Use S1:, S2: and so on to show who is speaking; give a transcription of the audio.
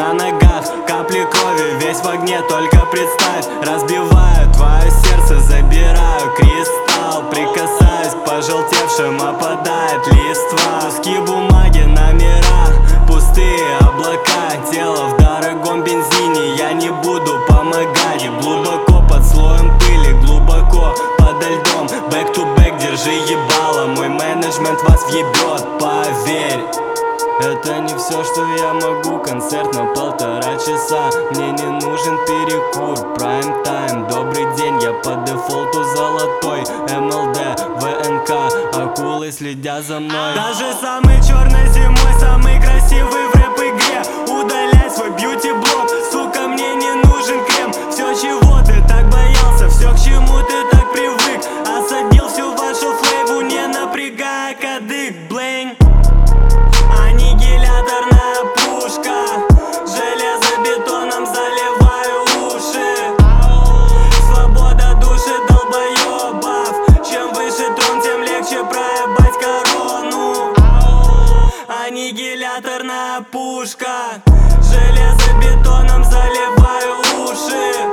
S1: на ногах, капли крови, весь в огне, только представь. Разбиваю твое сердце, забираю кристалл, прикасаюсь к пожелтевшим, опадает листва. Куски бумаги, номера, пустые облака, тело в дорогом бензине, я не буду помогать. Глубоко под слоем пыли, глубоко подо льдом, back to back, держи ебало, мой менеджмент вас въебет, поверь. Это не все, что я могу, концерт на 1,5 часа. Мне не нужен перекур, прайм-тайм, добрый день. Я по дефолту золотой, МЛД, ВНК, акулы следят за мной. Даже самый черной зимой, самый красивый в рэп-игре. Удаляй свой бьюти-блог, сука, мне не нужен крем. Все, чего ты так боялся, все, к чему ты так привык, осадил всю вашу флейву, не напрягая кадык, блейн. Аннигиляторная пушка, железобетоном заливаю уши. Свобода души долбоебов, чем выше трон, тем легче проебать корону. Аннигиляторная пушка, железобетоном заливаю уши.